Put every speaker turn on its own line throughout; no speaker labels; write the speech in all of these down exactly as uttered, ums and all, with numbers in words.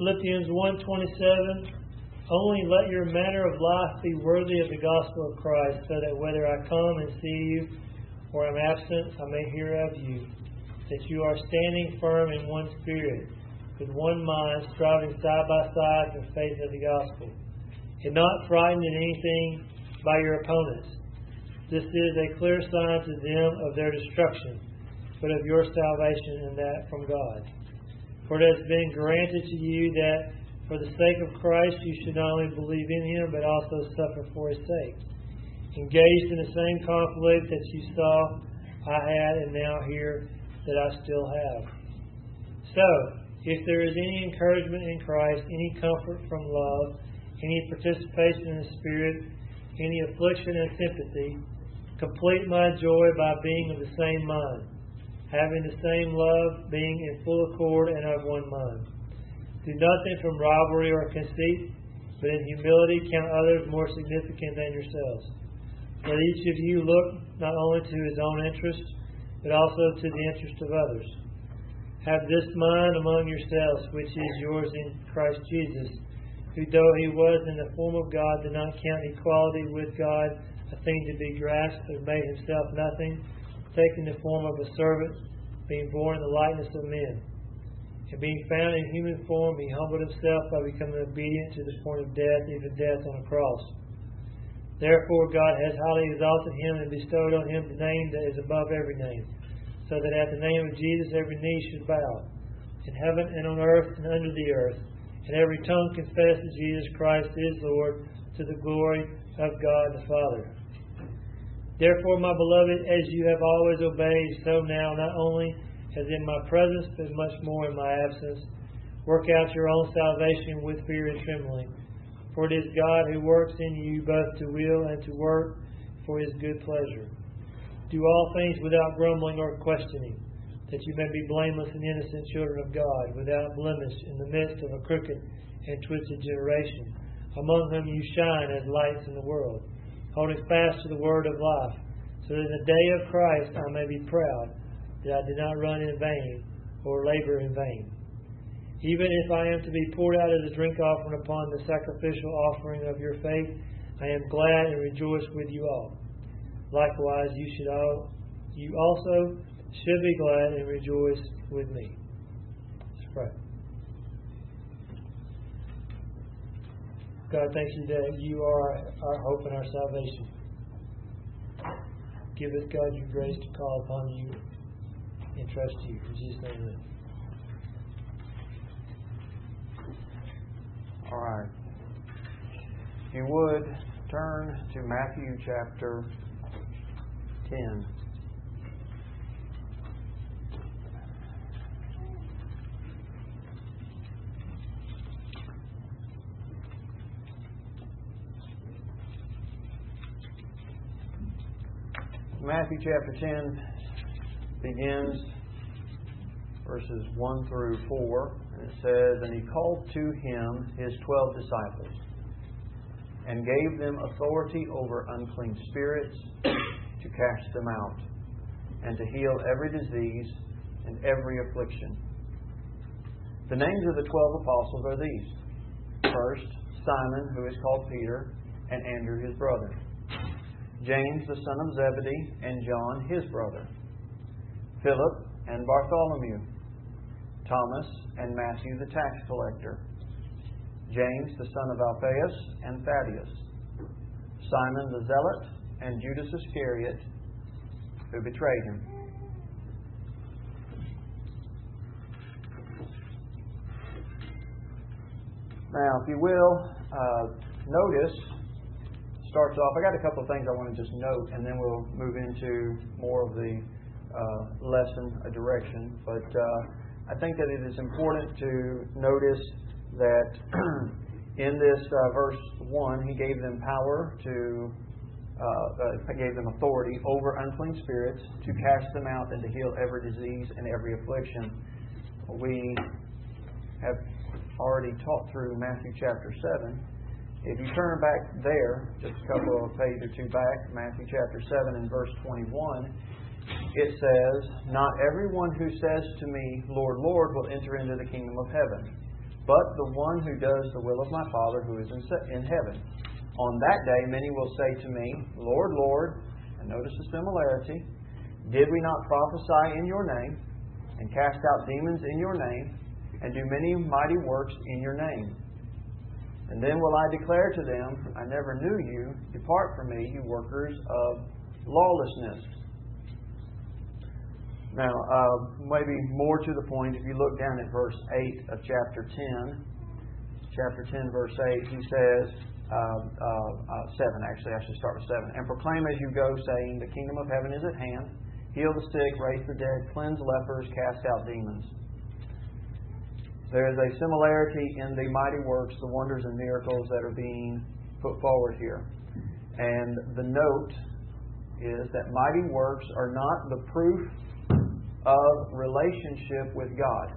Philippians one twenty-seven, only let your manner of life be worthy of the gospel of Christ, so that whether I come and see you or am absent, I may hear of you, that you are standing firm in one spirit, with one mind, striving side by side for the faith of the gospel, and not frightened in anything by your opponents. This is a clear sign to them of their destruction, but of your salvation, and that from God. For it has been granted to you that for the sake of Christ you should not only believe in Him, but also suffer for His sake, engaged in the same conflict that you saw I had and now hear that I still have. So, if there is any encouragement in Christ, any comfort from love, any participation in the Spirit, any affliction and sympathy, complete my joy by being of the same mind, having the same love, being in full accord and of one mind. Do nothing from rivalry or conceit, but in humility count others more significant than yourselves. Let each of you look not only to his own interest, but also to the interest of others. Have this mind among yourselves, which is yours in Christ Jesus, who though He was in the form of God, did not count equality with God a thing to be grasped, but made Himself nothing, taking the form of a servant, being born in the likeness of men. And being found in human form, He humbled Himself by becoming obedient to the point of death, even death on a cross. Therefore God has highly exalted Him and bestowed on Him the name that is above every name, so that at the name of Jesus every knee should bow, in heaven and on earth and under the earth, and every tongue confess that Jesus Christ is Lord, to the glory of God the Father. Therefore, my beloved, as you have always obeyed, so now, not only as in my presence, but much more in my absence, work out your own salvation with fear and trembling. For it is God who works in you both to will and to work for His good pleasure. Do all things without grumbling or questioning, that you may be blameless and innocent children of God, without blemish in the midst of a crooked and twisted generation, among whom you shine as lights in the world, holding fast to the word of life, so that in the day of Christ I may be proud that I did not run in vain or labor in vain. Even if I am to be poured out as a drink offering upon the sacrificial offering of your faith, I am glad and rejoice with you all. Likewise, you should all, you also should be glad and rejoice with me. Let's pray. God, thank you that you are our hope and our salvation. Give us, God, your grace to call upon you and trust you. In Jesus' name, amen.
All right. If you would, turn to Matthew chapter ten. Matthew chapter ten begins verses one through four, and it says, "And He called to Him His twelve disciples, and gave them authority over unclean spirits, to cast them out, and to heal every disease and every affliction." The names of the twelve apostles are these. First, Simon, who is called Peter, and Andrew his brother. James, the son of Zebedee, and John, his brother. Philip and Bartholomew. Thomas and Matthew, the tax collector. James, the son of Alphaeus, and Thaddeus. Simon the Zealot, and Judas Iscariot, who betrayed Him. Now, if you will, uh, notice, starts off, I got a couple of things I want to just note, and then we'll move into more of the uh, lesson, a direction. But uh, I think that it is important to notice that in this uh, verse one, He gave them power to, uh, uh, gave them authority over unclean spirits, to cast them out and to heal every disease and every affliction. We have already taught through Matthew chapter seven. If you turn back there, just a couple of pages or two back, Matthew chapter seven and verse twenty-one, it says, "Not everyone who says to me, Lord, Lord, will enter into the kingdom of heaven, but the one who does the will of my Father who is in heaven. On that day many will say to me, Lord, Lord, and notice the similarity, did we not prophesy in your name, and cast out demons in your name, and do many mighty works in your name? And then will I declare to them, I never knew you. Depart from me, you workers of lawlessness. Now, uh, maybe more to the point, if you look down at verse eight of chapter ten, chapter ten, verse eight, he says, uh, uh, uh, seven actually, I should start with seven. And proclaim as you go, saying, the kingdom of heaven is at hand. Heal the sick, raise the dead, cleanse lepers, cast out demons. There is a similarity in the mighty works, the wonders and miracles that are being put forward here. And the note is that mighty works are not the proof of relationship with God.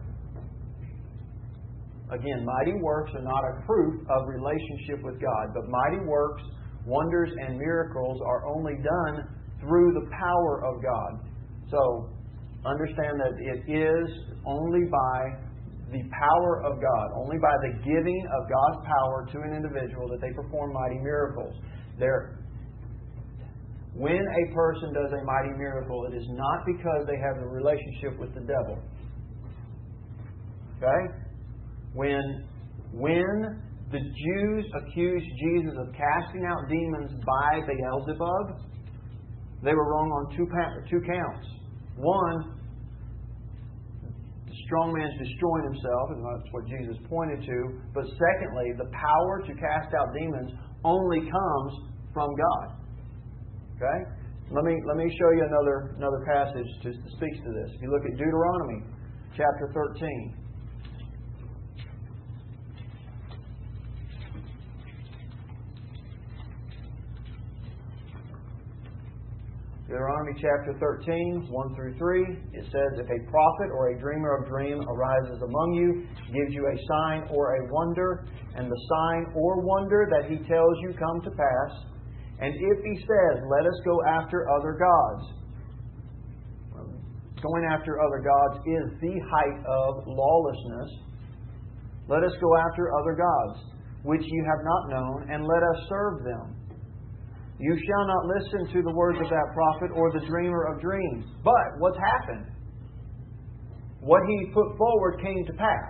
Again, mighty works are not a proof of relationship with God, but mighty works, wonders, and miracles are only done through the power of God. So, understand that it is only by the power of God, only by the giving of God's power to an individual that they perform mighty miracles. There, when a person does a mighty miracle, it is not because they have a relationship with the devil. Okay? When, when the Jews accused Jesus of casting out demons by Beelzebub, they were wrong on two, two counts. One, the strong man's destroying himself, and that's what Jesus pointed to. But secondly, the power to cast out demons only comes from God. Okay? Let me let me show you another another passage to, that speaks to this. If you look at Deuteronomy chapter thirteen. Deuteronomy chapter thirteen, one through three, it says, if a prophet or a dreamer of dream arises among you, gives you a sign or a wonder, and the sign or wonder that he tells you come to pass, and if he says, let us go after other gods. Going after other gods is the height of lawlessness. Let us go after other gods, which you have not known, and let us serve them. You shall not listen to the words of that prophet or the dreamer of dreams. But what's happened? What he put forward came to pass.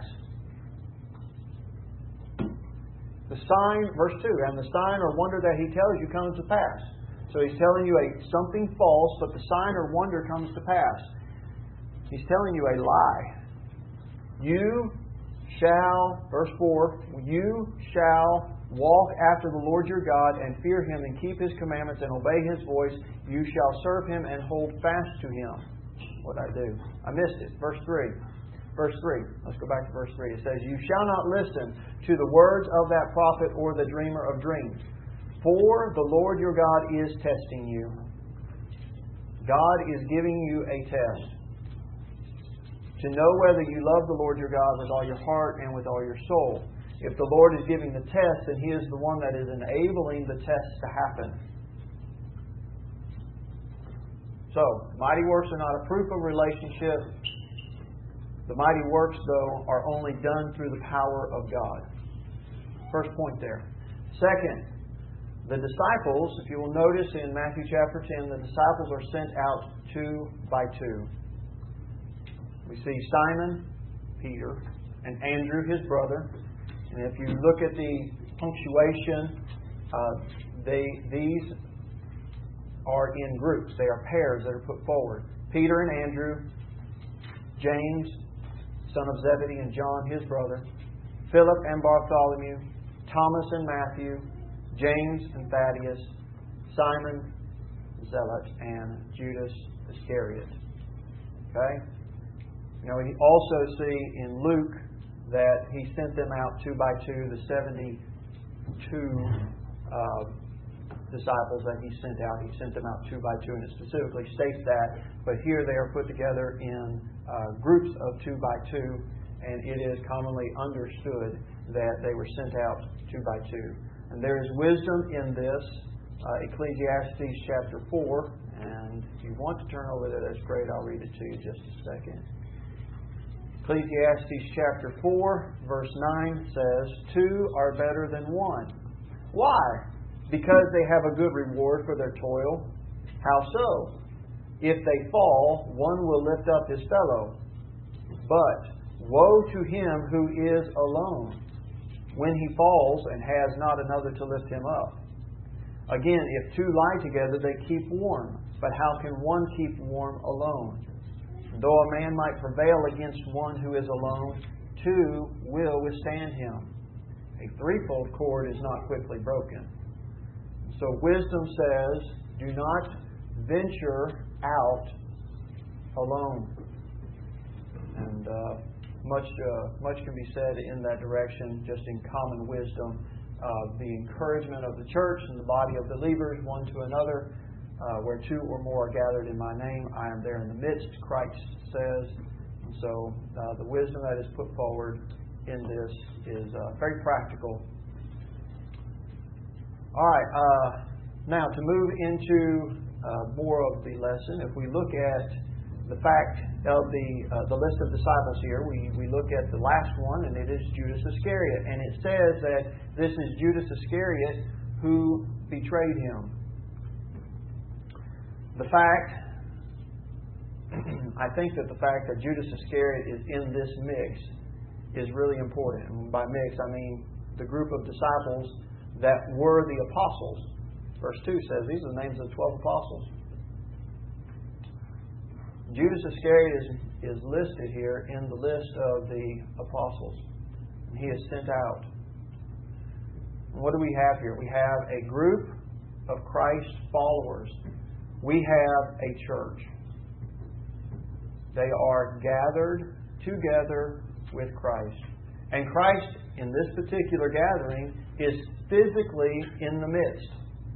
The sign, verse two, and the sign or wonder that he tells you comes to pass. So he's telling you a something false, but the sign or wonder comes to pass. He's telling you a lie. You shall, verse four, you shall walk after the Lord your God and fear Him and keep His commandments and obey His voice. You shall serve Him and hold fast to Him. What did I do? I missed it. Verse three. Verse three. Let's go back to verse three. It says, you shall not listen to the words of that prophet or the dreamer of dreams. For the Lord your God is testing you. God is giving you a test to know whether you love the Lord your God with all your heart and with all your soul. If the Lord is giving the test, then He is the one that is enabling the test to happen. So, mighty works are not a proof of relationship. The mighty works, though, are only done through the power of God. First point there. Second, the disciples, if you will notice in Matthew chapter ten, the disciples are sent out two by two. We see Simon, Peter, and Andrew, his brother. And if you look at the punctuation, uh, they these are in groups. They are pairs that are put forward. Peter and Andrew, James, son of Zebedee, and John, his brother, Philip and Bartholomew, Thomas and Matthew, James and Thaddeus, Simon, Zealot, and Judas Iscariot. Okay? You know, we also see in Luke that He sent them out two by two, the seventy-two uh, disciples that He sent out. He sent them out two by two, and it specifically states that. But here they are put together in uh, groups of two by two, and it is commonly understood that they were sent out two by two. And there is wisdom in this. Uh, Ecclesiastes chapter four, and if you want to turn over there, that's great. I'll read it to you in just a second. Ecclesiastes chapter four, verse nine says, Two are better than one. Why? Because they have a good reward for their toil. How so? If they fall, one will lift up his fellow. But woe to him who is alone, when he falls and has not another to lift him up. Again, if two lie together, they keep warm. But how can one keep warm alone? Though a man might prevail against one who is alone, two will withstand him. A threefold cord is not quickly broken. So wisdom says, do not venture out alone. And uh, much uh, much can be said in that direction, just in common wisdom. Uh, the encouragement of the church and the body of believers, one to another. Uh, where two or more are gathered in my name, I am there in the midst, Christ says. And so uh, the wisdom that is put forward in this is uh, very practical. All right, uh, now to move into uh, more of the lesson, if we look at the fact of the uh, the list of disciples here, we, we look at the last one, and it is Judas Iscariot. And it says that this is Judas Iscariot who betrayed him. The fact, I think that the fact that Judas Iscariot is in this mix is really important. And by mix, I mean the group of disciples that were the apostles. Verse two says these are the names of the twelve apostles. Judas Iscariot is, is listed here in the list of the apostles. And he is sent out. And what do we have here? We have a group of Christ followers. We have a church. They are gathered together with Christ. And Christ, in this particular gathering, is physically in the midst.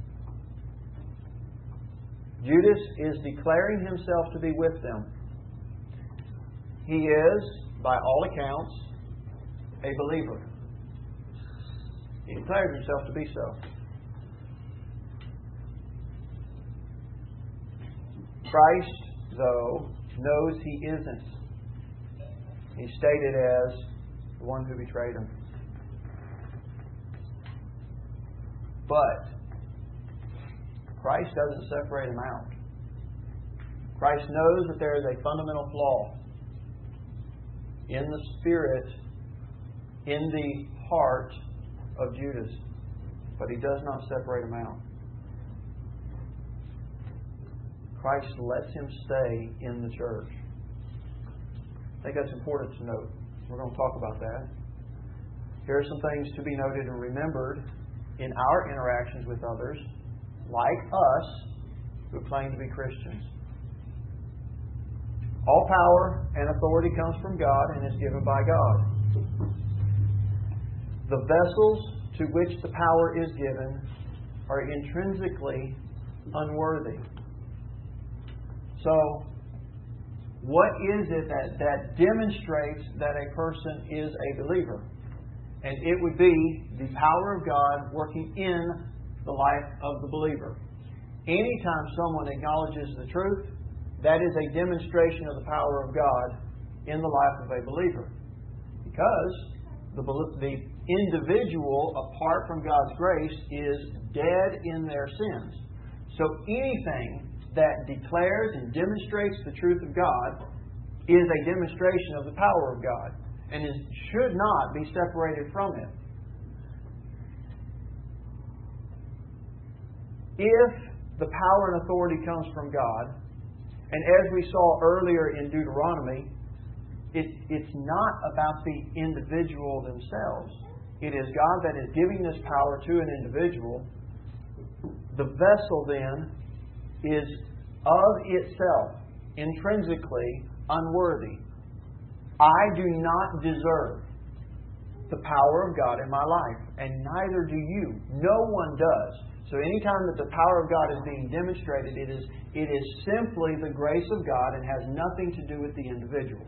Judas is declaring himself to be with them. He is, by all accounts, a believer. He declares himself to be so. Christ, though, knows he isn't. He's stated as the one who betrayed him. But Christ doesn't separate him out. Christ knows that there is a fundamental flaw in the spirit, in the heart of Judas. But he does not separate him out. Christ lets him stay in the church. I think that's important to note. We're going to talk about that. Here are some things to be noted and remembered in our interactions with others, like us, who claim to be Christians. All power and authority comes from God and is given by God. The vessels to which the power is given are intrinsically unworthy. So, what is it that, that demonstrates that a person is a believer? And it would be the power of God working in the life of the believer. Anytime someone acknowledges the truth, that is a demonstration of the power of God in the life of a believer. Because the, the individual, apart from God's grace, is dead in their sins. So anything that declares and demonstrates the truth of God is a demonstration of the power of God, and it should not be separated from it. If the power and authority comes from God, and as we saw earlier in Deuteronomy, it, it's not about the individual themselves. It is God that is giving this power to an individual. The vessel then is of itself intrinsically unworthy. I do not deserve the power of God in my life, and neither do you. No one does. So anytime that the power of God is being demonstrated, it is, it is simply the grace of God and has nothing to do with the individual.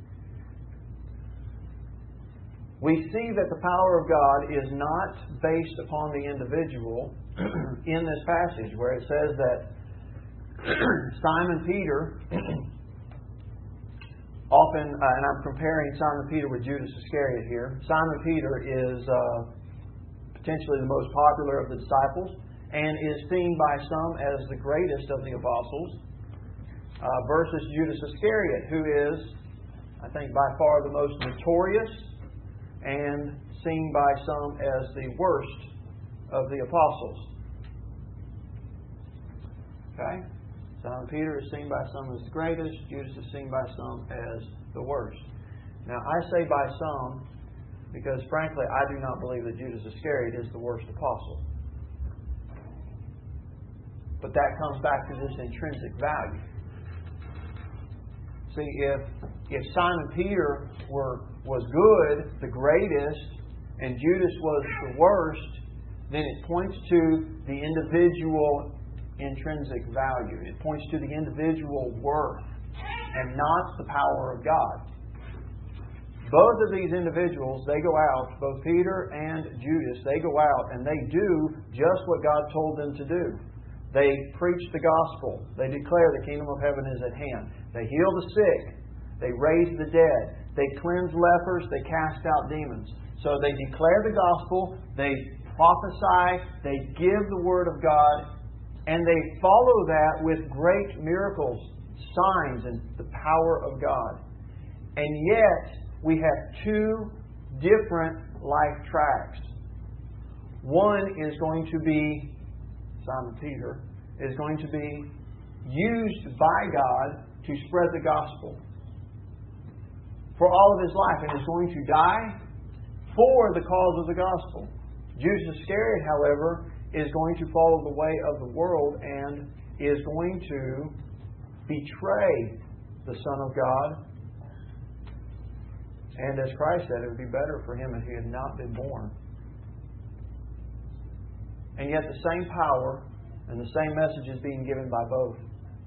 We see that the power of God is not based upon the individual in this passage, where it says that Simon Peter often, uh, and I'm comparing Simon Peter with Judas Iscariot here. Simon Peter is uh, potentially the most popular of the disciples and is seen by some as the greatest of the apostles, uh, versus Judas Iscariot, who is, I think, by far the most notorious and seen by some as the worst of the apostles. Okay? Simon Peter is seen by some as the greatest. Judas is seen by some as the worst. Now, I say by some because, frankly, I do not believe that Judas Iscariot is the worst apostle. But that comes back to this intrinsic value. See, if if Simon Peter were was good, the greatest, and Judas was the worst, then it points to the individual intrinsic value. It points to the individual worth and not the power of God. Both of these individuals, they go out, both Peter and Judas, they go out and they do just what God told them to do. They preach the gospel. They declare the kingdom of heaven is at hand. They heal the sick. They raise the dead. They cleanse lepers. They cast out demons. So they declare the gospel. They prophesy. They give the word of God. And they follow that with great miracles, signs, and the power of God. And yet, we have two different life tracks. One is going to be, Simon Peter, is going to be used by God to spread the gospel for all of his life, and is going to die for the cause of the gospel. Judas Iscariot, however, is going to follow the way of the world and is going to betray the Son of God. And as Christ said, it would be better for him if he had not been born. And yet the same power and the same message is being given by both.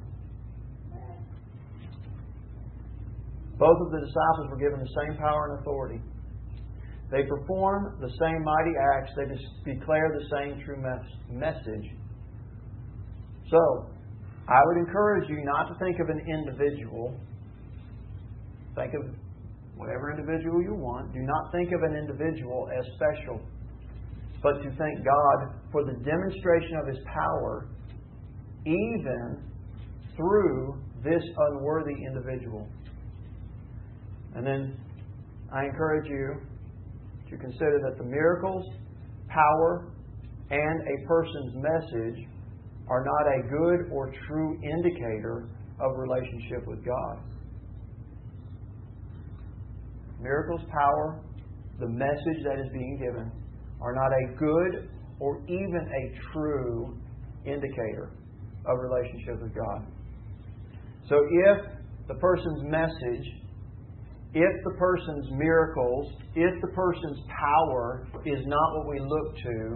Both of the disciples were given the same power and authority. They perform the same mighty acts. They declare the same true mes- message. So, I would encourage you not to think of an individual. Think of whatever individual you want. Do not think of an individual as special, but to thank God for the demonstration of His power, even through this unworthy individual. And then I encourage you to consider that the miracles, power, and a person's message are not a good or true indicator of relationship with God. Miracles, power, the message that is being given are not a good or even a true indicator of relationship with God. So if the person's message, if the person's miracles, if the person's power is not what we look to,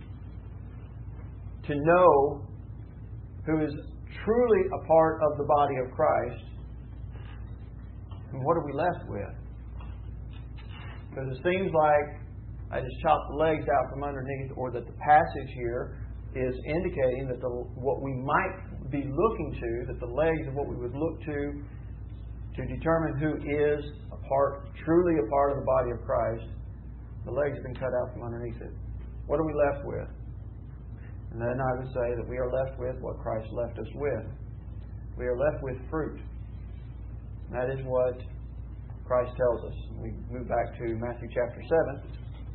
to know who is truly a part of the body of Christ, then what are we left with? Because it seems like I just chopped the legs out from underneath, or that the passage here is indicating that the, what we might be looking to, that the legs of what we would look to to determine who is a part, truly a part of the body of Christ, the legs have been cut out from underneath it. What are we left with? And then I would say that we are left with what Christ left us with. We are left with fruit. And that is what Christ tells us. We move back to Matthew chapter seven.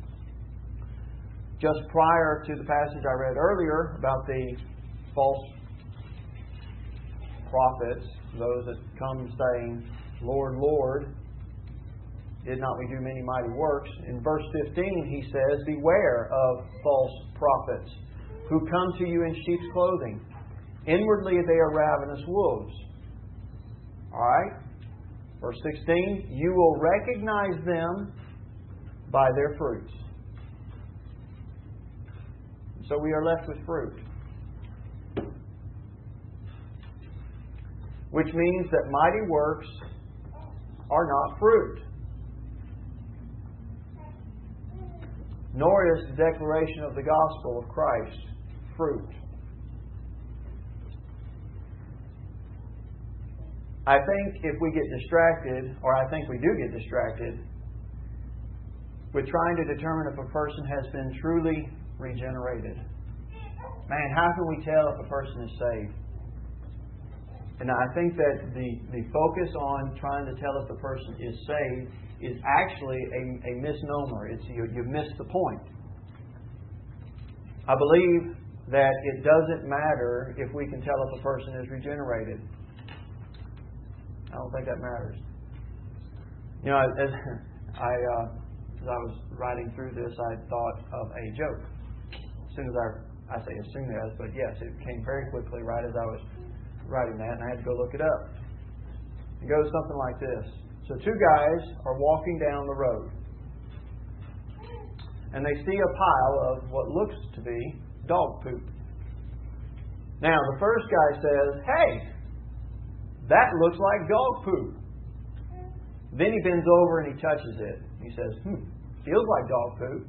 Just prior to the passage I read earlier about the false prophets, those that come saying, Lord, Lord, did not we do many mighty works? In verse fifteen he says, beware of false prophets who come to you in sheep's clothing. Inwardly they are ravenous wolves. Alright? Verse sixteen, you will recognize them by their fruits. So we are left with fruit. Which means that mighty works are not fruit. Nor is the declaration of the gospel of Christ fruit. I think if we get distracted, or I think we do get distracted, with trying to determine if a person has been truly regenerated. Man, how can we tell if a person is saved? And I think that the, the focus on trying to tell if the person is saved is actually a, a misnomer. It's you, you've missed the point. I believe that it doesn't matter if we can tell if a person is regenerated. I don't think that matters. You know, as I uh, as I was writing through this, I thought of a joke. As soon as I, I say as soon as, but yes, it came very quickly right as I was writing that, and I had to go look it up. It goes something like this. So two guys are walking down the road, and they see a pile of what looks to be dog poop. Now, the first guy says, "Hey, that looks like dog poop." Then he bends over and he touches it. He says, "Hmm, feels like dog poop."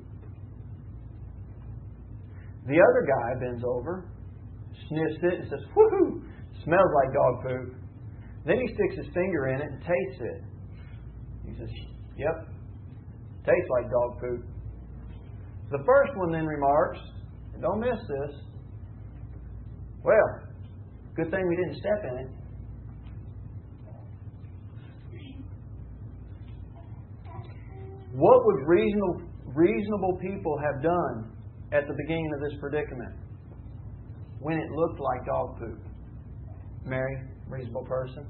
The other guy bends over, sniffs it, and says, "Woohoo, smells like dog poop." Then he sticks his finger in it and tastes it. He says, "Yep, tastes like dog poop." The first one then remarks, and don't miss this, "Well, good thing we didn't step in it." What would reasonable, reasonable people have done at the beginning of this predicament when it looked like dog poop? Mary, reasonable person?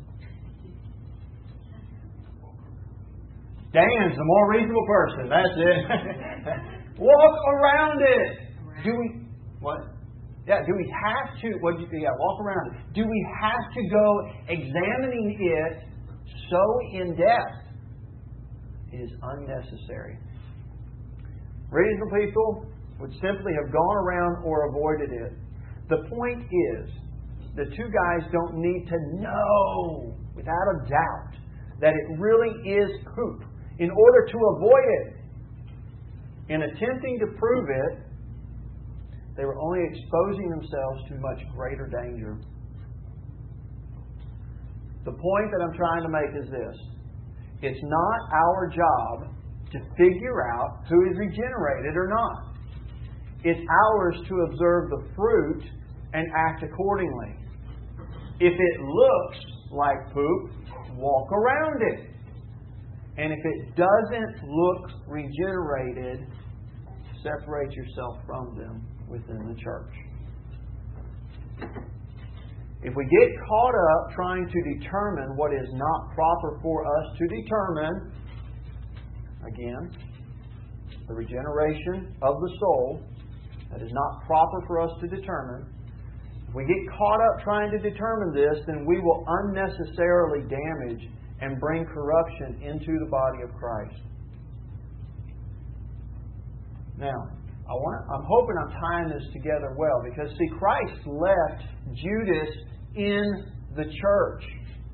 Dan's the more reasonable person. That's it. Walk around it. Do we? What? Yeah. Do we have to? What? Yeah. Walk around it. Do we have to go examining it so in depth? It is unnecessary. Reasonable people would simply have gone around or avoided it. The point is, the two guys don't need to know without a doubt that it really is poop in order to avoid it. In attempting to prove it, they were only exposing themselves to much greater danger. The point that I'm trying to make is this. It's not our job to figure out who is regenerated or not. It's ours to observe the fruit and act accordingly. If it looks like poop, walk around it. And if it doesn't look regenerated, separate yourself from them within the church. If we get caught up trying to determine what is not proper for us to determine, again, the regeneration of the soul, that is not proper for us to determine. If we get caught up trying to determine this, then we will unnecessarily damage and bring corruption into the body of Christ. Now, I want, I'm hoping I'm tying this together well, because, see, Christ left Judas in the church.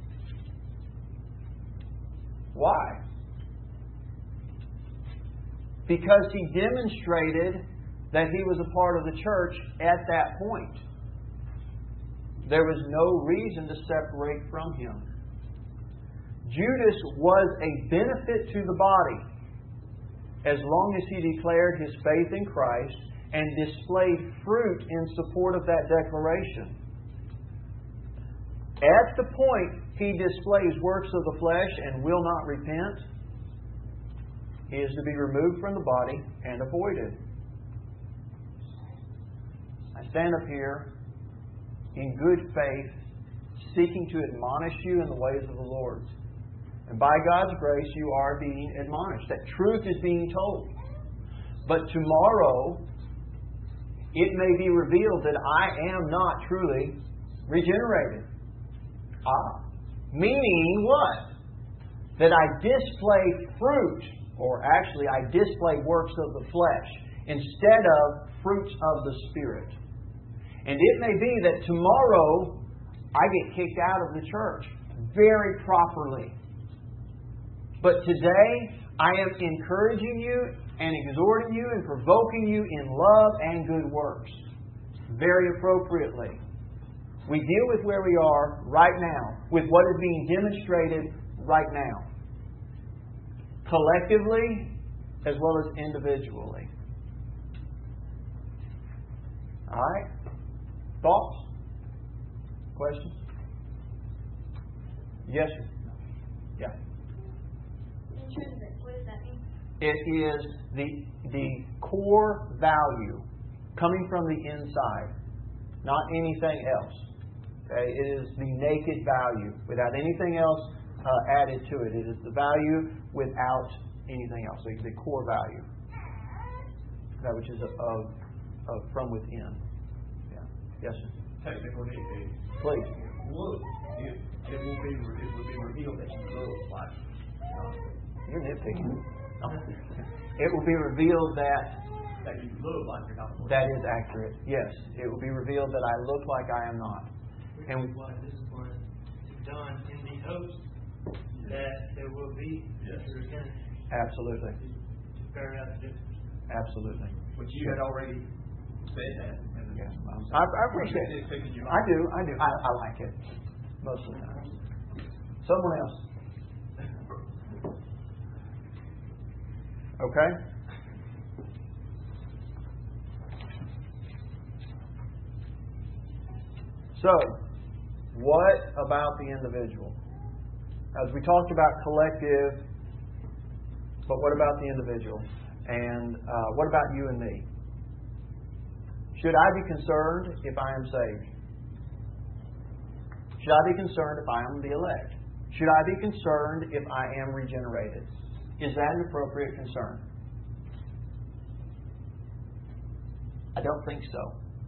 Why? Because he demonstrated that he was a part of the church at that point. There was no reason to separate from him. Judas was a benefit to the body as long as he declared his faith in Christ and displayed fruit in support of that declaration. At the point he displays works of the flesh and will not repent, he is to be removed from the body and avoided. I stand up here in good faith, seeking to admonish you in the ways of the Lord. And by God's grace, you are being admonished. That truth is being told. But tomorrow, it may be revealed that I am not truly regenerated. Ah. Meaning what? That I display fruit, or actually I display works of the flesh, instead of fruits of the Spirit. And it may be that tomorrow I get kicked out of the church very properly. But today I am encouraging you and exhorting you and provoking you in love and good works. Very appropriately. We deal with where we are right now, with what is being demonstrated right now. Collectively, as well as individually. All right? Thoughts? Questions? Yes, sir. Yeah.
Intrinsic, what does that mean?
It is the the core value coming from the inside, not anything else. Okay? It is the naked value without anything else uh, added to it. It is the value without anything else. The, the core value, that which is of, of, of from within. Yeah. Yes, sir.
Technical nitpick.
Please.
Look, it, it will be it will be revealed that you look like God.
You're nitpicking. No. It will be revealed that
That you look like you're not.
that is accurate. Yes, it will be revealed that I look like I am not.
Which
And
is why this is why it's done in the hopes that there will be
Yes.
repentance
absolutely,
to bear out the difference.
absolutely.
But you had already said that. And
Yeah, I, I appreciate it.
Nitpicking you
I do, I do. I, I like it most of the time. Someone else. Okay. So, what about the individual? As we talked about collective, but what about the individual? And uh, what about you and me? Should I be concerned if I am saved? Should I be concerned if I am the elect? Should I be concerned if I am regenerated? Is that an appropriate concern? I don't think so.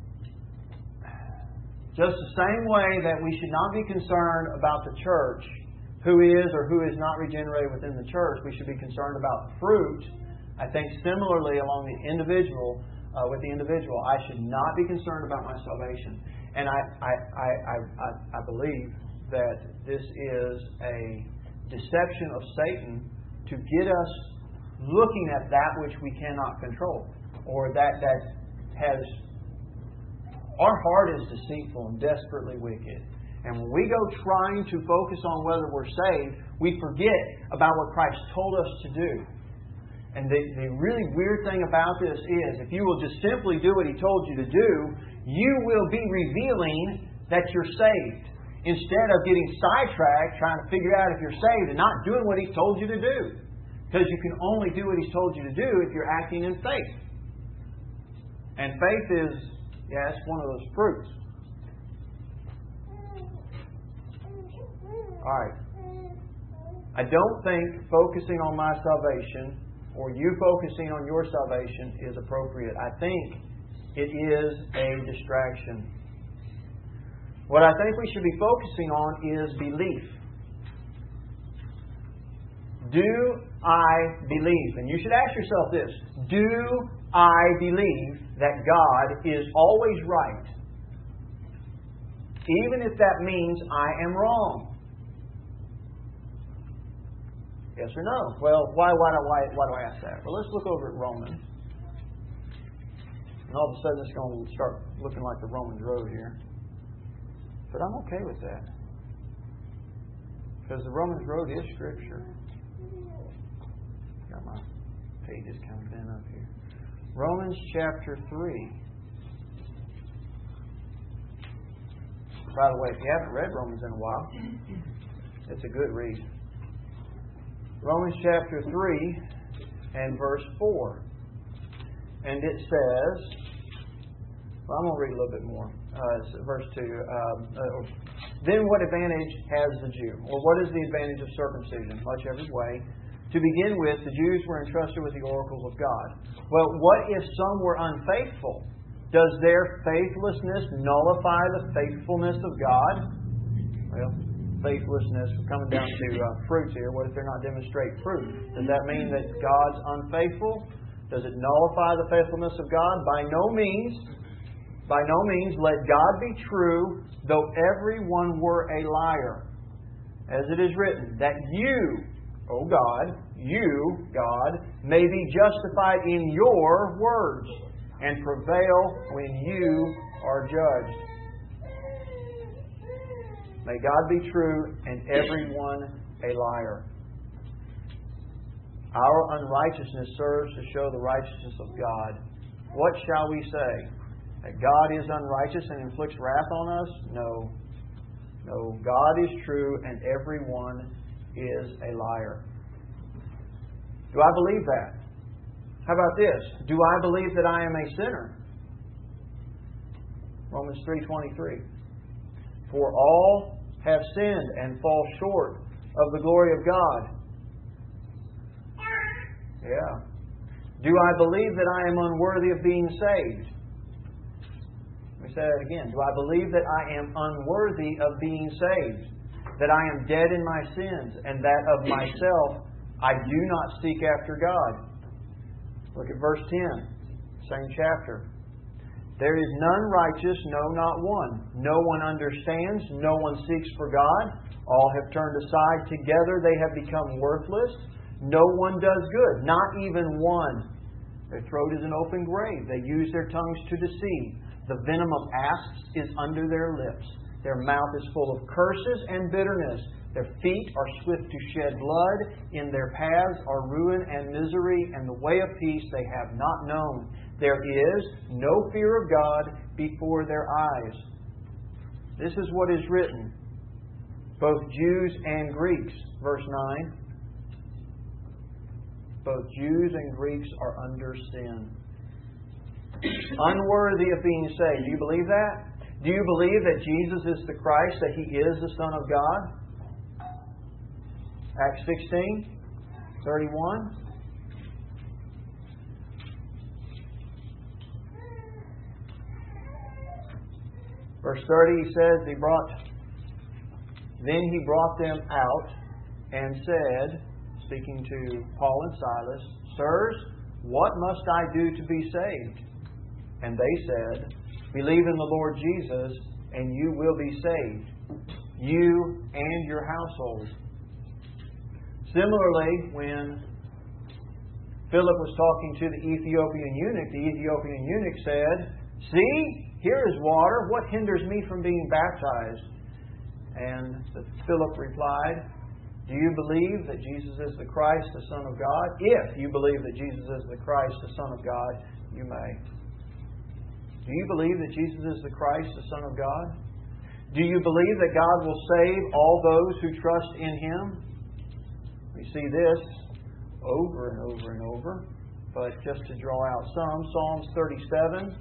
Just the same way that we should not be concerned about the church, who is or who is not regenerated within the church, we should be concerned about fruit. I think similarly along the individual, uh, with the individual, I should not be concerned about my salvation. And I, I, I, I, I believe that this is a deception of Satan to get us looking at that which we cannot control, or that that has. Our heart is deceitful and desperately wicked. And when we go trying to focus on whether we're saved, we forget about what Christ told us to do. And the, the really weird thing about this is, if you will just simply do what He told you to do, you will be revealing that you're saved, instead of getting sidetracked trying to figure out if you're saved and not doing what He's told you to do. Because you can only do what He's told you to do if you're acting in faith. And faith is, yeah, it's one of those fruits. Alright. I don't think focusing on my salvation or you focusing on your salvation is appropriate. I think it is a distraction. What I think we should be focusing on is belief. Do I believe? And you should ask yourself this. Do I believe that God is always right, even if that means I am wrong? Yes or no? Well, why, why, do, why, why do I ask that? Well, let's look over at Romans. And all of a sudden it's going to start looking like the Romans road here. But I'm okay with that. Because the Romans road is Scripture. Got my pages kind of bent up here. Romans chapter three. By the way, if you haven't read Romans in a while, it's a good read. Romans chapter three and verse four. And it says, well, I'm going to read a little bit more. Uh, verse two. Um, uh, then what advantage has the Jew? Or what is the advantage of circumcision? Much every way. To begin with, the Jews were entrusted with the oracles of God. Well, what if some were unfaithful? Does their faithlessness nullify the faithfulness of God? Well, faithlessness, we're coming down to uh, fruits here. What if they're not demonstrate fruit? Does that mean that God's unfaithful? Does it nullify the faithfulness of God? By no means. By no means. Let God be true, though everyone were a liar. As it is written, that you, O God, you, God, may be justified in your words and prevail when you are judged. May God be true and everyone a liar. Our unrighteousness serves to show the righteousness of God. What shall we say? That God is unrighteous and inflicts wrath on us? No. No, God is true and everyone is a liar. Do I believe that? How about this? Do I believe that I am a sinner? Romans three twenty-three. For all have sinned and fall short of the glory of God. Yeah. Do I believe that I am unworthy of being saved? Let me say that again. Do I believe that I am unworthy of being saved? That I am dead in my sins and that of myself I do not seek after God? Look at verse ten, same chapter. There is none righteous, no, not one. No one understands, no one seeks for God. All have turned aside. Together they have become worthless. No one does good, not even one. Their throat is an open grave. They use their tongues to deceive. The venom of asps is under their lips. Their mouth is full of curses and bitterness. Their feet are swift to shed blood. In their paths are ruin and misery, and the way of peace they have not known. There is no fear of God before their eyes. This is what is written, both Jews and Greeks. Verse nine. Both Jews and Greeks are under sin. Unworthy of being saved. Do you believe that? Do you believe that Jesus is the Christ, that He is the Son of God? Acts sixteen, thirty-one. Verse thirty, he says, he brought, then he brought them out and said, speaking to Paul and Silas, Sirs, what must I do to be saved? And they said, Believe in the Lord Jesus, and you will be saved, you and your household. Similarly, when Philip was talking to the Ethiopian eunuch, the Ethiopian eunuch said, See, here is water. What hinders me from being baptized? And Philip replied, Do you believe that Jesus is the Christ, the Son of God? If you believe that Jesus is the Christ, the Son of God, you may. Do you believe that Jesus is the Christ, the Son of God? Do you believe that God will save all those who trust in Him? We see this over and over and over. But just to draw out some, Psalms thirty-seven.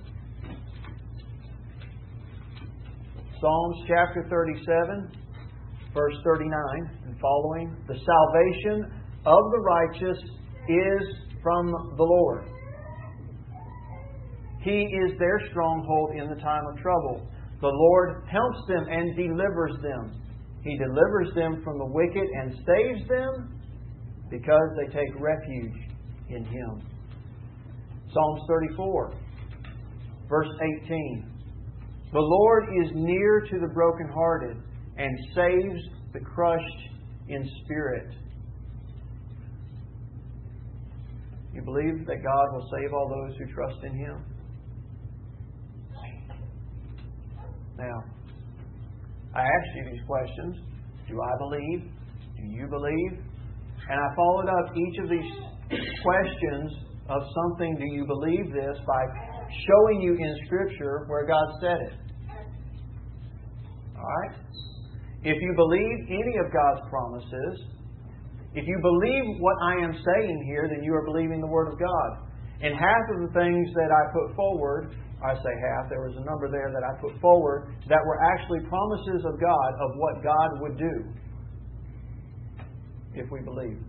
Psalms chapter thirty-seven, verse thirty-nine and following. The salvation of the righteous is from the Lord. He is their stronghold in the time of trouble. The Lord helps them and delivers them. He delivers them from the wicked and saves them because they take refuge in Him. Psalms thirty-four, verse eighteen. The Lord is near to the brokenhearted and saves the crushed in spirit. You believe that God will save all those who trust in Him? Now, I asked you these questions. Do I believe? Do you believe? And I followed up each of these questions of something, do you believe this, by showing you in Scripture where God said it. Alright? If you believe any of God's promises, if you believe what I am saying here, then you are believing the Word of God. And half of the things that I put forward, I say half, there was a number there that I put forward that were actually promises of God of what God would do if we believe.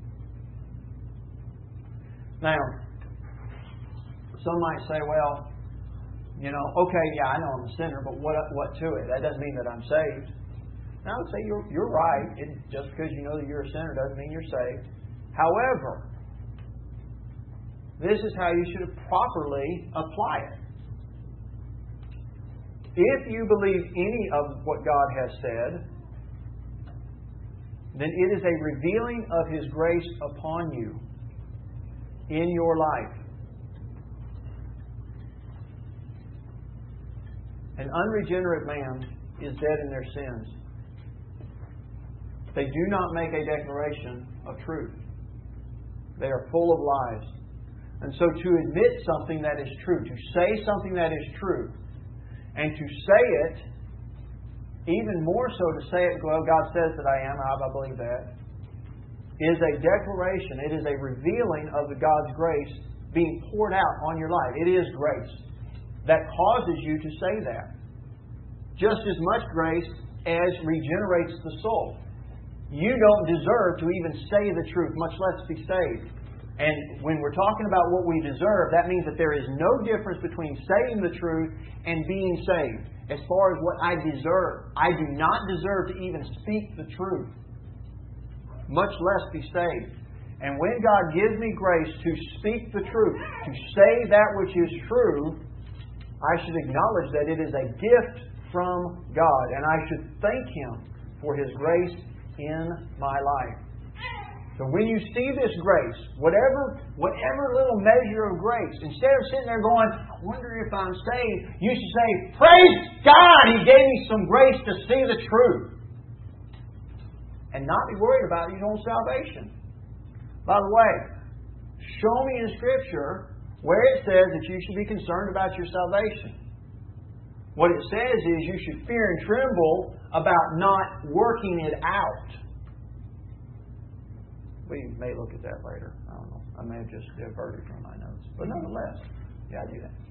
Now, some might say, well, you know, okay, yeah, I know I'm a sinner, but what what to it? That doesn't mean that I'm saved. And I would say you're, you're right. It, just because you know that you're a sinner doesn't mean you're saved. However, this is how you should properly apply it. If you believe any of what God has said, then it is a revealing of His grace upon you in your life. An unregenerate man is dead in their sins. they do not make a declaration of truth. They are full of lies. And so to admit something that is true, to say something that is true, and to say it, even more so to say it, well, God says that I am, I believe that, is a declaration. It is a revealing of the God's grace being poured out on your life. It is grace that causes you to say that. Just as much grace as regenerates the soul. You don't deserve to even say the truth, much less be saved. And when we're talking about what we deserve, that means that there is no difference between saying the truth and being saved. As far as what I deserve, I do not deserve to even speak the truth, much less be saved. And when God gives me grace to speak the truth, to say that which is true, I should acknowledge that it is a gift from God. And I should thank Him for His grace in my life. So when you see this grace, whatever, whatever little measure of grace, instead of sitting there going, I wonder if I'm saved, you should say, praise God, He gave me some grace to see the truth. And not be worried about your own salvation. By the way, show me in Scripture where it says that you should be concerned about your salvation. What it says is you should fear and tremble about not working it out. We may look at that later. I don't know. I may have just diverted from my notes. But nonetheless, yeah, I do that.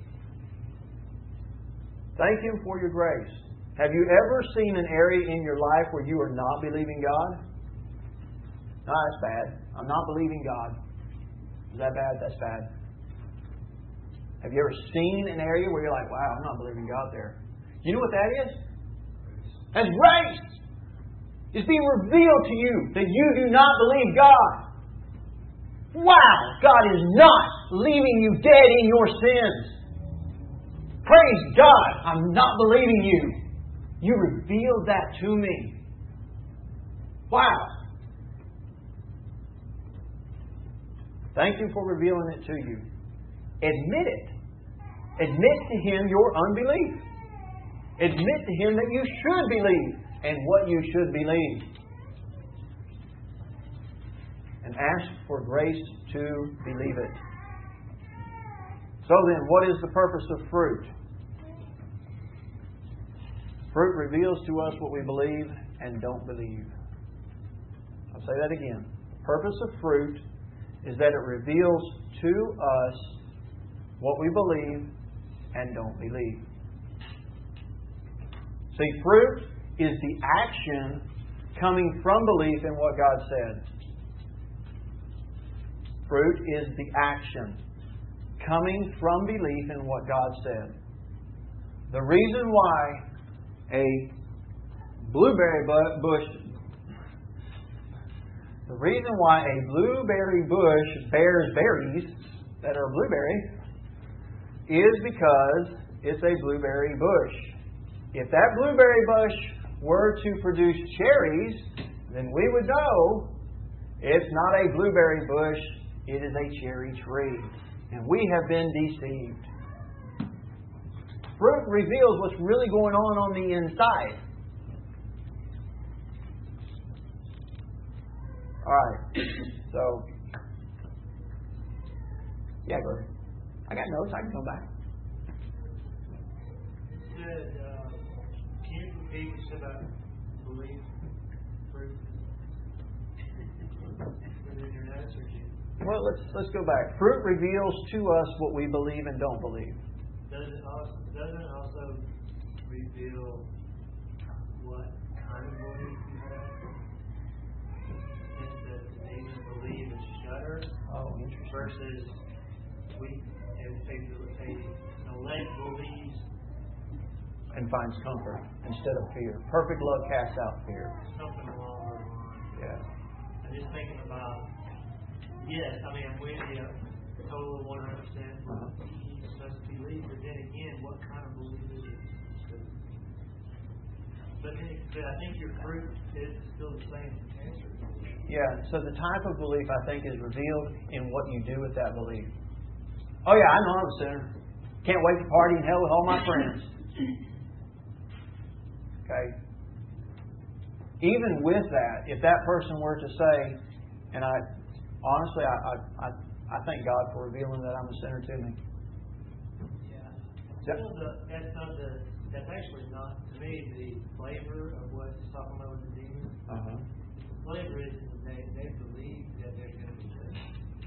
Thank Him for your grace. Have you ever seen an area in your life where you are not believing God? No, that's bad. I'm not believing God. Is that bad? That's bad. Have you ever seen an area where you're like, wow, I'm not believing God there? You know what that is? That's grace. It's being revealed to you that you do not believe God. Wow! God is not leaving you dead in your sins. Praise God! I'm not believing you. You revealed that to me. Wow! Thank Him for revealing it to you. Admit it. Admit to Him your unbelief. Admit to Him that you should believe and what you should believe. And ask for grace to believe it. So then, what is the purpose of fruit? Fruit reveals to us what we believe and don't believe. I'll say that again. The purpose of fruit is that it reveals to us what we believe and don't believe. See, fruit is the action coming from belief in what God said. Fruit is the action coming from belief in what God said. The reason why a blueberry bush the reason why a blueberry bush bears berries that are blueberry is because it's a blueberry bush. If that blueberry bush were to produce cherries, then we would know it's not a blueberry bush, it is a cherry tree. And we have been deceived. Fruit reveals what's really going on on the inside. Alright, so, yeah, go ahead. I got notes, I can come back.
Said, uh, can you repeat what you said about belief, fruit? Within your notes, or you?
Well, let's let's go back. Fruit reveals to us what we believe and don't believe.
Does it also, doesn't it also reveal what kind of belief you have? Since that the demons believe and shudder.
Oh, interesting.
Versus we, if they, they, the leg believes
and finds comfort instead of fear. Perfect love casts out fear.
something along those lines.
Yeah.
I'm just thinking about, yes, I mean, I'm with you, total one hundred percent.
Uh-huh.
He must believe, but then again, what kind of belief is it? But, then, but I think your fruit is still the same answer.
Yeah, so the type of belief, I think, is revealed in what you do with that belief. Oh, yeah, I know I'm a sinner. Can't wait to party in hell with all my friends. Okay? even with that, if that person were to say, and I honestly, I, I, I, I thank God for revealing that I'm a sinner to me.
Yeah.
Yep.
Well, the, that's not the. That's actually not, to me, the flavor of what it's talking about with the demons.
Uh-huh.
The flavor is that they, they believe that they're going to be judged.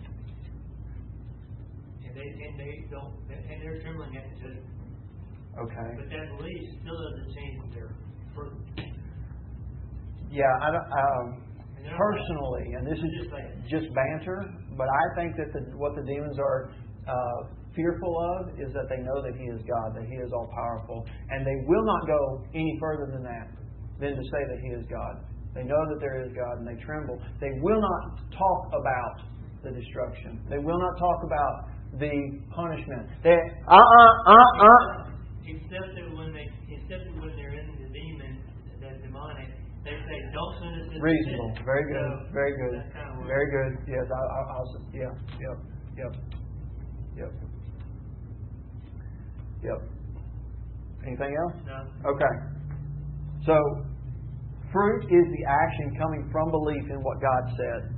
And they, and they don't, and they're trembling at the judgment.
Okay.
But that belief still doesn't change their fruit.
Yeah, I don't, um,
And they're
personally, and this is
Just like-
just banter, but I think that the, what the demons are uh, fearful of is that they know that He is God, that He is all-powerful, and they will not go any further than that, than to say that He is God. They know that there is God, and they tremble. They will not talk about the destruction. They will not talk about the punishment. They, uh, uh, uh, uh.
Except that when they, except that when they're in the demon, that demonic, they say, "Don't send us into
Reasonable.
sin."
Very good.
So,
Very good.
that's kind of what-
Very good. Yes, I, I, I'll. Yeah. Yep. Yep. Yep. Yep. Anything else?
No.
Okay. So, fruit is the action coming from belief in what God said.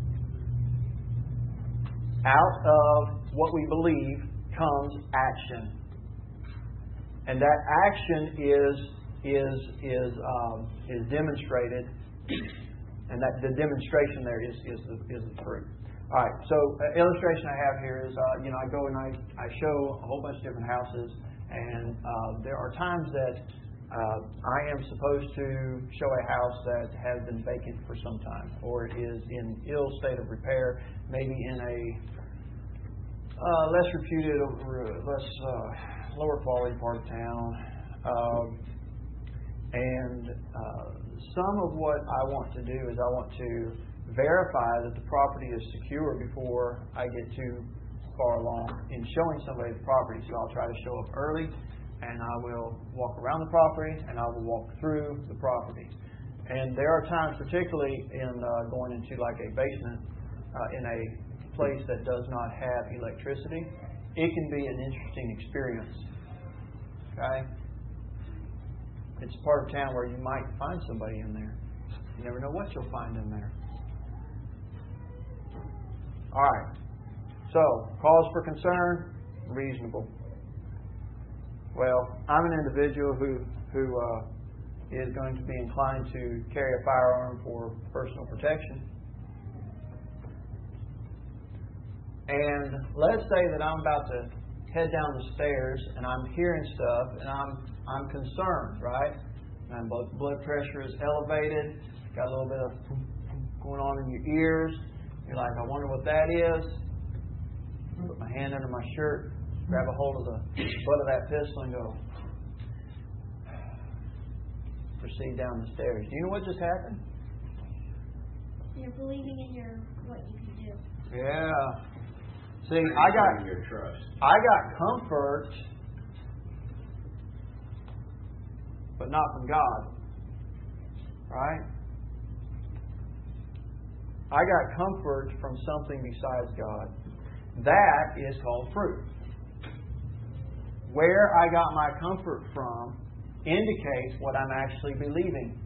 Out of what we believe comes action, and that action is is is um, is demonstrated, and that the demonstration there is is the, is the fruit. All right. So, uh, illustration I have here is uh, you know I go and I I show a whole bunch of different houses, and uh, there are times that uh, I am supposed to show a house that has been vacant for some time, or is in ill state of repair, maybe in a uh, less reputed, less uh, lower quality part of town. Um, and uh, some of what I want to do is I want to verify that the property is secure before I get too far along in showing somebody the property. So I'll try to show up early, and I will walk around the property, and I will walk through the property. And there are times, particularly in uh, going into like a basement uh, in a place that does not have electricity, it can be an interesting experience. Okay? It's a part of town where you might find somebody in there. You never know what you'll find in there. All right. So, cause for concern, reasonable. Well, I'm an individual who who uh, is going to be inclined to carry a firearm for personal protection. And let's say that I'm about to head down the stairs and I'm hearing stuff and I'm I'm concerned, right? And my blood pressure is elevated, got a little bit of going on in your ears. You're like, I wonder what that is. Put my hand under my shirt, grab a hold of the butt of that pistol and go, proceed down the stairs. Do you know what just happened?
You're believing in your what you can do.
Yeah. See, I got
your trust.
I got comfort, but not from God. Right? I got comfort from something besides God. That is called fruit. Where I got my comfort from indicates what I'm actually believing.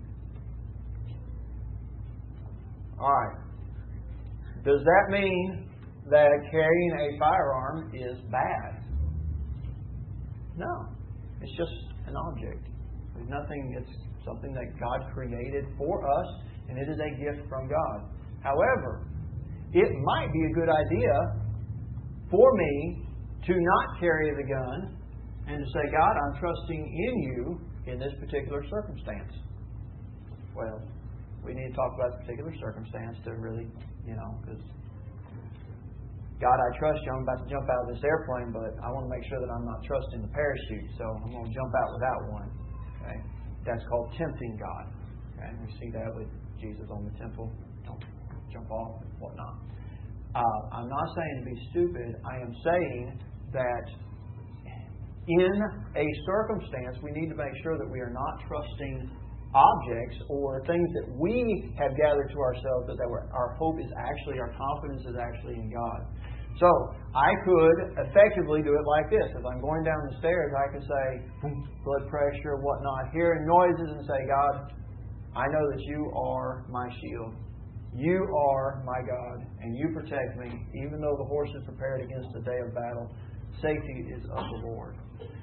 Alright. Does that mean that carrying a firearm is bad? No. It's just an object. There's nothing, it's something that God created for us, and it is a gift from God. However, it might be a good idea for me to not carry the gun and to say, God, I'm trusting in you in this particular circumstance. Well, we need to talk about the particular circumstance to really, you know, because God, I trust you. I'm about to jump out of this airplane, but I want to make sure that I'm not trusting the parachute, so I'm going to jump out without one. Okay? That's called tempting God. Okay? We see that with Jesus on the temple. Don't jump off and whatnot. Uh, I'm not saying to be stupid. I am saying that in a circumstance, we need to make sure that we are not trusting objects or things that we have gathered to ourselves, but that we're, our hope is actually, our confidence is actually in God. So, I could effectively do it like this. If I'm going down the stairs, I could say, blood pressure, whatnot, hearing noises and say, God, I know that you are my shield. You are my God, and you protect me. Even though the horse is prepared against the day of battle, safety is of the Lord.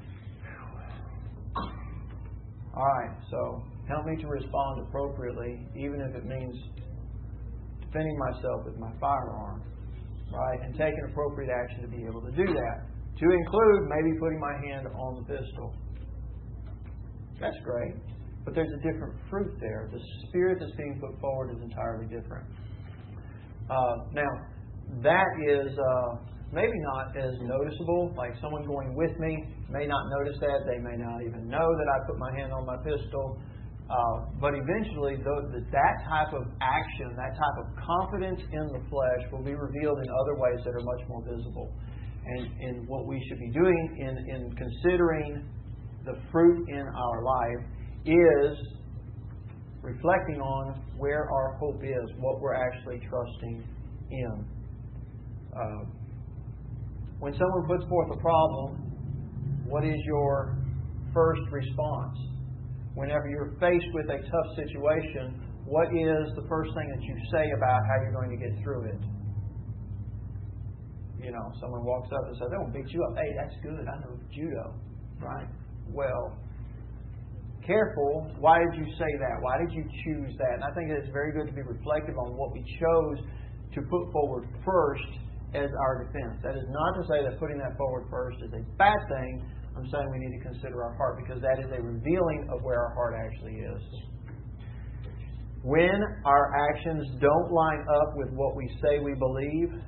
All right, so help me to respond appropriately, even if it means defending myself with my firearm, right? And taking appropriate action to be able to do that. To include maybe putting my hand on the pistol. That's great. But there's a different fruit there. The spirit that's being put forward is entirely different. Uh, now, that is uh, maybe not as noticeable. Like someone going with me may not notice that. They may not even know that I put my hand on my pistol. Uh, but eventually, the, that type of action, that type of confidence in the flesh will be revealed in other ways that are much more visible. And, and what we should be doing in, in considering the fruit in our life is reflecting on where our hope is, what we're actually trusting in. Uh, when someone puts forth a problem, what is your first response? Whenever you're faced with a tough situation, what is the first thing that you say about how you're going to get through it? You know, someone walks up and says, "They won't beat you up." Hey, that's good. I know judo. Right? Well, careful. Why did you say that? Why did you choose that? And I think it's very good to be reflective on what we chose to put forward first as our defense. That is not to say that putting that forward first is a bad thing. I'm saying we need to consider our heart, because that is a revealing of where our heart actually is. When our actions don't line up with what we say we believe,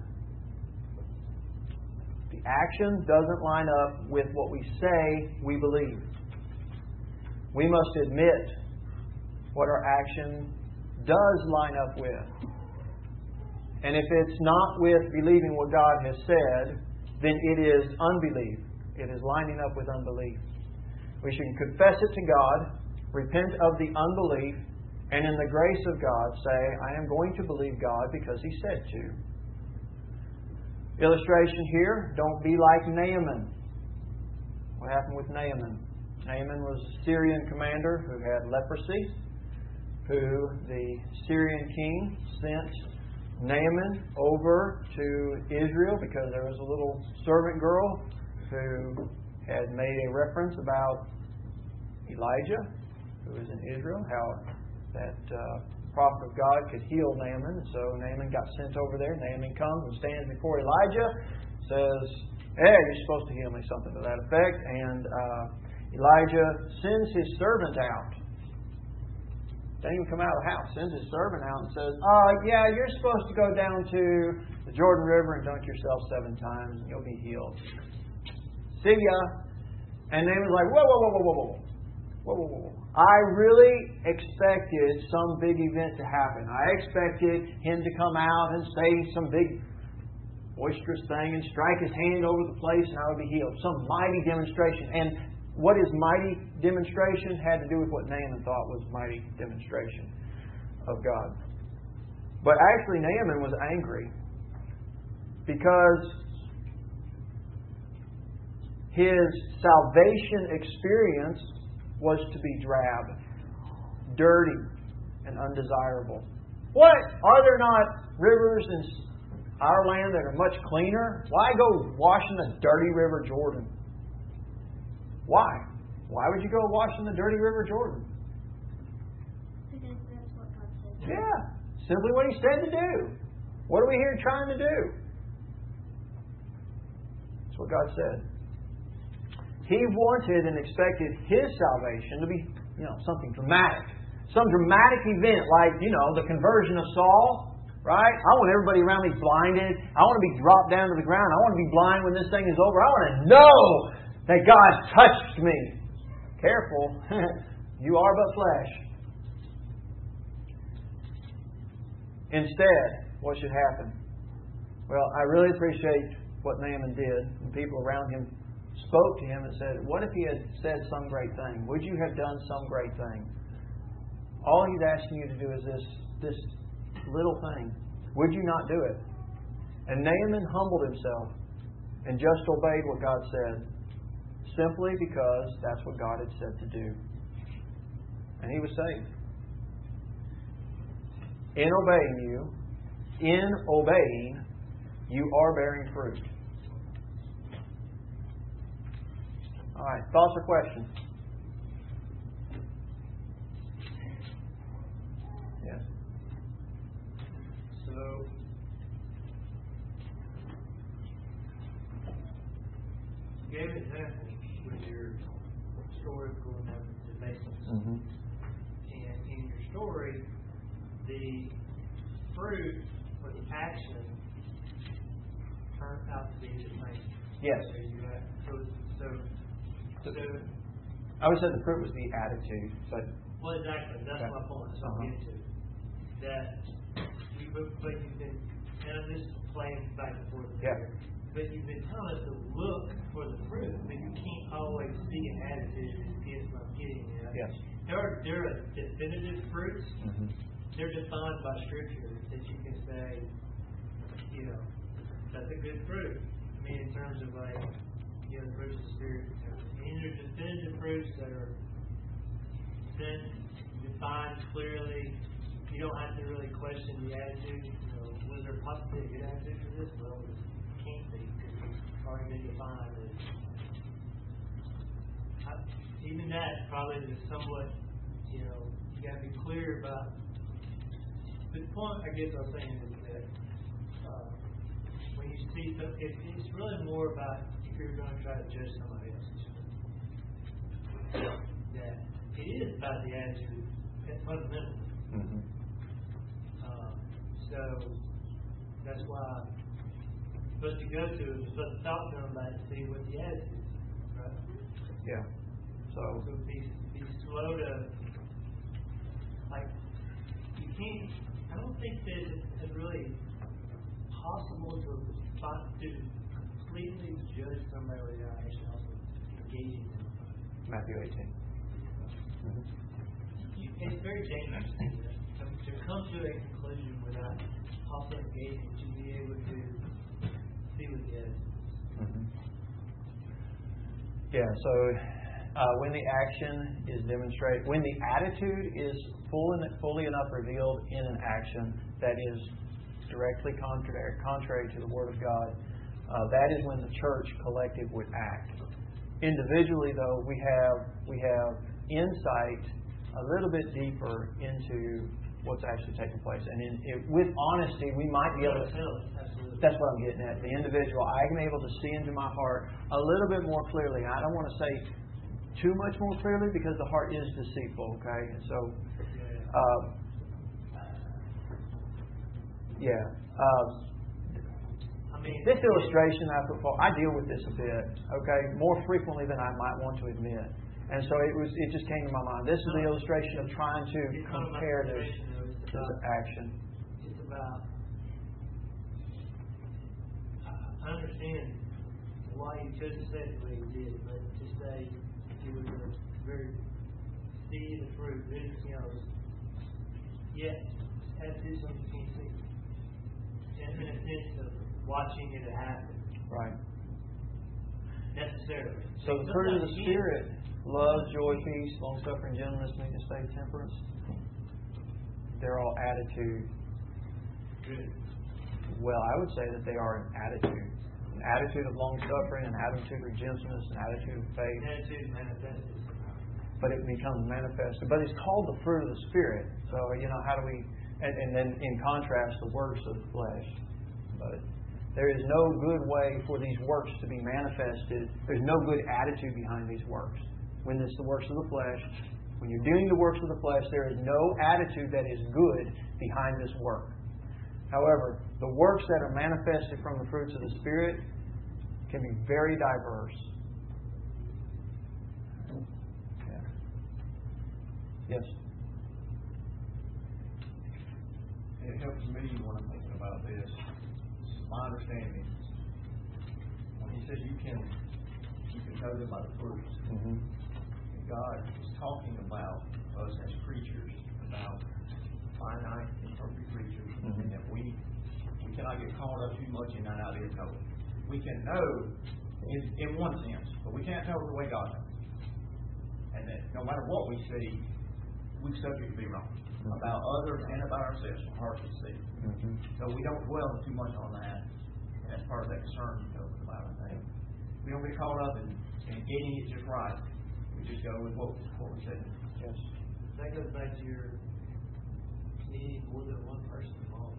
the action doesn't line up with what we say we believe. We must admit what our action does line up with. And if it's not with believing what God has said, then it is unbelief. It is lining up with unbelief. We should confess it to God, repent of the unbelief, and in the grace of God say, I am going to believe God because He said to. Illustration here, don't be like Naaman. What happened with Naaman? Naaman was a Syrian commander who had leprosy, who the Syrian king sent Naaman over to Israel because there was a little servant girl who had made a reference about Elijah, who was in Israel, how that uh, prophet of God could heal Naaman. So Naaman got sent over there. Naaman comes and stands before Elijah, says, "Hey, you're supposed to heal me," something to that effect. And uh, Elijah sends his servant out. Doesn't even come out of the house. Sends his servant out and says, uh, yeah, you're supposed to go down to the Jordan River and dunk yourself seven times and you'll be healed. See ya. And Naaman's like, whoa, whoa, whoa, whoa, whoa, whoa. Whoa, whoa, whoa. I really expected some big event to happen. I expected him to come out and say some big boisterous thing and strike his hand over the place and I would be healed. Some mighty demonstration. And what is mighty demonstration had to do with what Naaman thought was mighty demonstration of God. But actually Naaman was angry because his salvation experience was to be drab, dirty, and undesirable. What? Are there not rivers in our land that are much cleaner? Why go wash in the dirty River Jordan? Why? Why would you go wash in the dirty River Jordan?
Because that's what God said.
Yeah. Simply what He said to do. What are we here trying to do? That's what God said. He wanted and expected His salvation to be, you know, something dramatic. Some dramatic event like, you know, the conversion of Saul. Right? I want everybody around me blinded. I want to be dropped down to the ground. I want to be blind when this thing is over. I want to know that God touched me. Careful. You are but flesh. Instead, what should happen? Well, I really appreciate what Naaman did. And people around him spoke to him and said, what if he had said some great thing? Would you have done some great thing? All he's asking you to do is this, this little thing. Would you not do it? And Naaman humbled himself and just obeyed what God said. Simply because that's what God had said to do. And he was saved. in obeying you, in obeying, you are bearing fruit. All right. Thoughts or questions? Yes.
So, you gave an example with your story of going down to Masons.
Mm-hmm.
And in your story, the fruit or the action turned out to be the same.
Yes.
So, you had, so, so, so,
I would say the fruit was the attitude, but
well, exactly. That's
Okay.
my point. So
Uh-huh.
I'm getting to that. You, but, but you've been, and I'm just playing back and forth.
Yeah.
Here, but you've been telling us to look for the fruit, but you can't always see an attitude to get what I'm getting at.
yes.
There are there are definitive fruits.
Mm-hmm.
They're defined by Scripture that you can say, you know, that's a good fruit. I mean, in terms of like, you know, the fruits of the Spirit. I mean, there's definitive fruits that are then defined clearly. You don't have to really question the attitude. You know, was there possibly a good attitude for this? Well, it can't be because it's already been defined. As, I, even that probably is somewhat, you know, you got to be clear about. The point I guess I was saying is that uh, when you see some, it, it's really more about if you're going to try to judge somebody else. That it is about the attitude fundamentally.
Mm-hmm.
Um, so that's why you're supposed to go to it, you're supposed to talk to them about it, see what the attitude is, right?
Yeah. So,
So be be slow to like you can't. I don't think that it's really possible to find, to completely judge somebody without actually also engaging them.
Matthew eighteen. Mm-hmm.
You, it's very dangerous to, do that. to to come to a conclusion without also engaging to be able to see what the attitude is.
Mm-hmm. Yeah, so uh, when the action is demonstrated, when the attitude is full and, fully enough revealed in an action that is directly contrary, contrary to the Word of God, uh, that is when the church collective would act. Individually, though, we have we have insight a little bit deeper into what's actually taking place, and in, it, with honesty, we might be able to.
Absolutely.
That's what I'm getting at. The individual, I'm able to see into my heart a little bit more clearly. I don't want to say too much more clearly because the heart is deceitful. Okay, and so, uh, yeah. Um,
I mean,
this illustration I put forward, I deal with this a bit. Okay, more frequently than I might want to admit. And so it was. It just came to my mind. This is the illustration of trying to
it's not about
compare this,
information, though. It's
this
about-
action.
It's about. I understand why you chose to say it the way you did, but to say it was a very see the fruit, very, you know, yes, have to do something you can't see. And in a sense of watching it happen
Right.
necessarily.
So the fruit of the
Sometimes you
Spirit: love, joy, peace, long suffering, gentleness, meekness, faith, temperance. They're all attitude.
Good.
Well, I would say that they are an attitude. An attitude of long suffering, an attitude of gentleness, an attitude of faith.
Attitude manifested.
But it becomes manifested. But it's called the fruit of the Spirit. So, you know, how do we. And, and then in contrast, the works of the flesh. But there is no good way for these works to be manifested. There's no good attitude behind these works. When it's the works of the flesh, when you're doing the works of the flesh, there is no attitude that is good behind this work. However, the works that are manifested from the fruits of the Spirit can be very diverse. Yeah. Yes?
It helps me when I'm thinking about this. My understanding, when he says you can, you can know them by the fruits.
Mm-hmm.
God is talking about us as creatures, about finite, imperfect creatures,
Mm-hmm.
and that we we cannot get caught up too much in that idea of knowing. We can know in, in one sense, but we can't know the way God knows. And that no matter what we see, we're subject to be wrong. about others and about ourselves from heart to see.
Mm-hmm.
So we don't dwell too much on that. And that's part of that concern you talked about, I think. We don't get caught up in, in getting it just right. We just go with what, what we said.
Yes.
That goes back to your needing more than one person involved.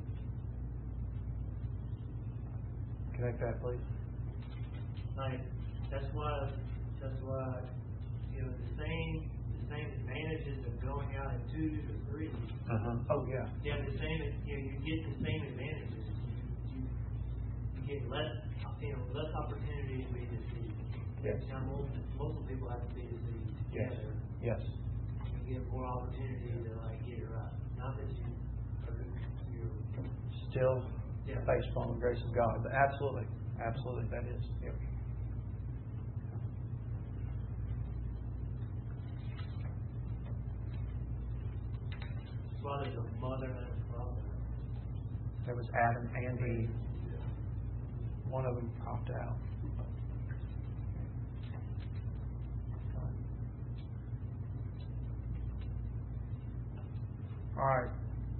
Connect that, please.
Like that's why that's why you know the same the same advantages of going out in twos or threes.
Uh-huh. Oh yeah.
You have the same you know, you get the same advantages. You, you you get less you know less opportunity to be deceived.
Yes.
Now most most people have to be deceived
Yes.
together.
Yes.
You get more opportunity to like get it right. Not that you are you
Still
yeah.
based upon the grace of God. But absolutely. Absolutely, that is. Yep.
That's why there's a mother and a father.
There was Adam and Eve. One of them popped out. All right.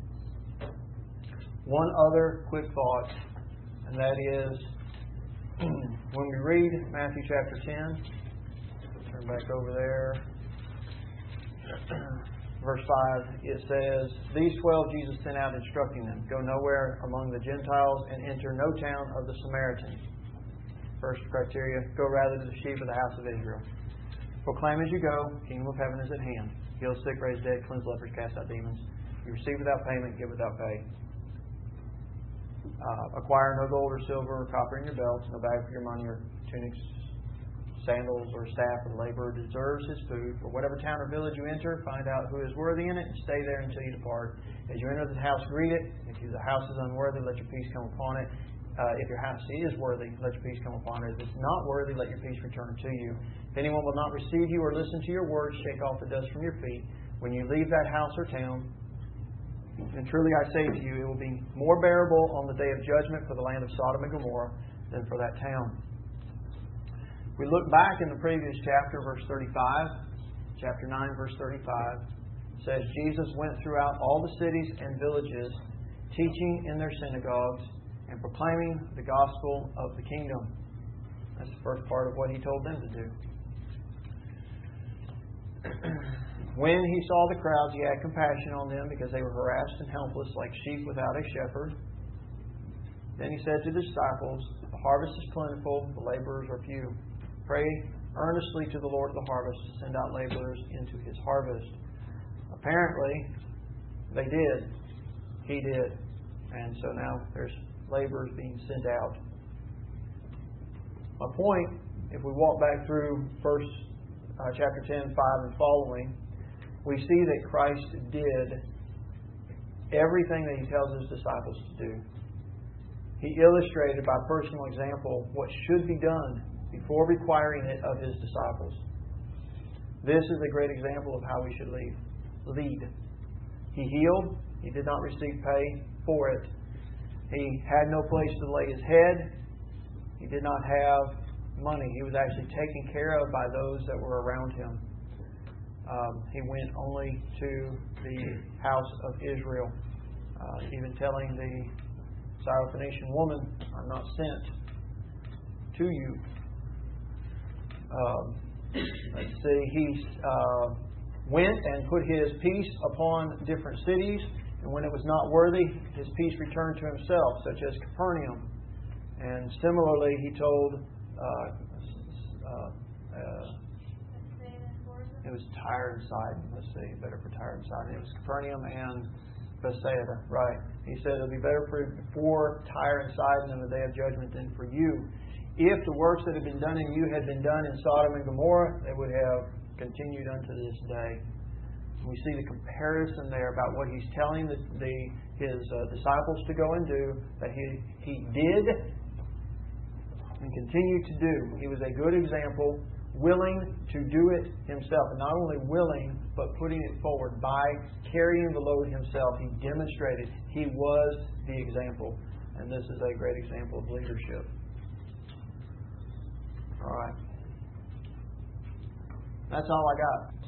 One other quick thought, and that is when we read Matthew chapter ten, turn back over there, verse five, it says, These twelve Jesus sent out instructing them, Go nowhere among the Gentiles and enter no town of the Samaritans. First criteria, go rather to the sheep of the house of Israel. Proclaim as you go, kingdom of heaven is at hand. Heal sick, raise dead, cleanse lepers, cast out demons. You receive without payment, give without pay. Uh, acquire no gold or silver or copper in your belts, no bag for your money or tunics, sandals or staff, and laborer deserves his food. For whatever town or village you enter, find out who is worthy in it and stay there until you depart. As you enter the house, greet it. If the house is unworthy, let your peace come upon it. Uh, if your house is worthy, let your peace come upon it. If it's not worthy, let your peace return to you. If anyone will not receive you or listen to your words, shake off the dust from your feet. When you leave that house or town, and truly I say to you, it will be more bearable on the day of judgment for the land of Sodom and Gomorrah than for that town. We look back in the previous chapter, verse thirty-five, chapter nine, verse thirty-five, says Jesus went throughout all the cities and villages, teaching in their synagogues and proclaiming the gospel of the kingdom. That's the first part of what He told them to do. When He saw the crowds, He had compassion on them because they were harassed and helpless like sheep without a shepherd. Then He said to the disciples, The harvest is plentiful, the laborers are few. Pray earnestly to the Lord of the harvest to send out laborers into His harvest. Apparently, they did. He did. And so now there's laborers being sent out. My point, if we walk back through first uh, chapter ten, five and following, we see that Christ did everything that He tells His disciples to do. He illustrated by personal example what should be done before requiring it of His disciples. This is a great example of how we should lead. lead. He healed. He did not receive pay for it. He had no place to lay His head. He did not have money. He was actually taken care of by those that were around Him. Um, he went only to the house of Israel, uh, even telling the Syrophoenician woman, I'm not sent to you. Um, let's see, He uh, went and put His peace upon different cities, and when it was not worthy, His peace returned to Himself, such as Capernaum. And similarly, He told uh, uh, uh, it was Tyre and Sidon. Let's see, better for Tyre and Sidon. It was Capernaum and Bethsaida. Right. He said it'll be better for, for Tyre and Sidon in the day of judgment than for you. If the works that had been done in you had been done in Sodom and Gomorrah, they would have continued unto this day. We see the comparison there about what He's telling the, the His uh, disciples to go and do, that He He did and continued to do. He was a good example, willing to do it Himself. And not only willing, but putting it forward by carrying the load Himself. He demonstrated He was the example. And this is a great example of leadership. All right. That's all I got.